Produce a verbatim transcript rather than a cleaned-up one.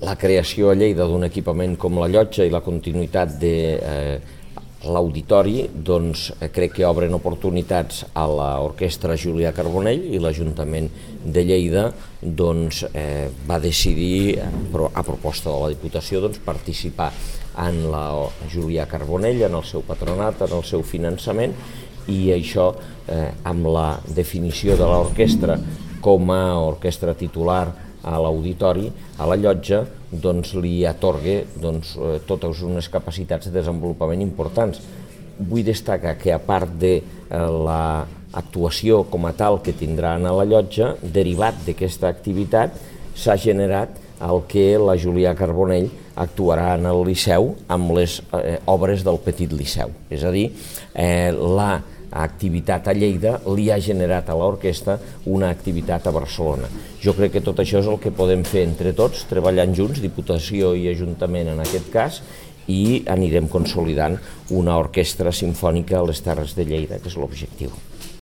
la creació a Lleida d'un equipament com la llotja i la continuïtat de eh, l'auditori, doncs crec que obren oportunitats a l'Orquestra Julià Carbonell, i l'Ajuntament de Lleida doncs, eh, va decidir, a proposta de la Diputació, doncs, participar en la Julià Carbonell, en el seu patronat, en el seu finançament, i això, eh, amb la definició de l'orquestra com a orquestra titular a l'auditori, a la llotja, doncs li atorga doncs, totes unes capacitats de desenvolupament importants. Vull destacar que, a part de l'actuació com a tal que tindran a la llotja, derivat d'aquesta activitat, s'ha generat el que la Julià Carbonell actuarà en el Liceu amb les eh, obres del Petit Liceu. És a dir, eh, la activitat a Lleida li ha generat a l'orquestra una activitat a Barcelona. Jo crec que tot això és el que podem fer entre tots, treballant junts, Diputació i Ajuntament en aquest cas, i anirem consolidant una orquestra simfònica a les Terres de Lleida, que és l'objectiu.